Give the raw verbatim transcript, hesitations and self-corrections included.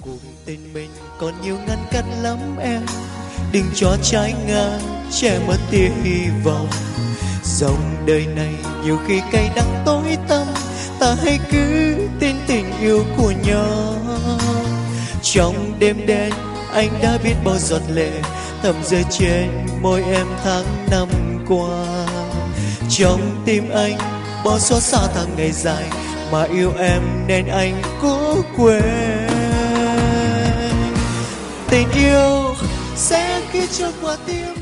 cuộc tình mình còn nhiều ngăn cách lắm em, đừng cho trái ngang che mất tia hy vọng. Dòng đời này nhiều khi cay đắng tối tăm, ta hãy cứ tin tình yêu của nhau. Trong đêm đen anh đã biết bao giọt lệ thầm rơi trên môi em tháng năm qua. Trong tim anh bao xót xa tháng ngày dài mà yêu em nên anh cố quên. Tình yêu sẽ khi trôi qua tim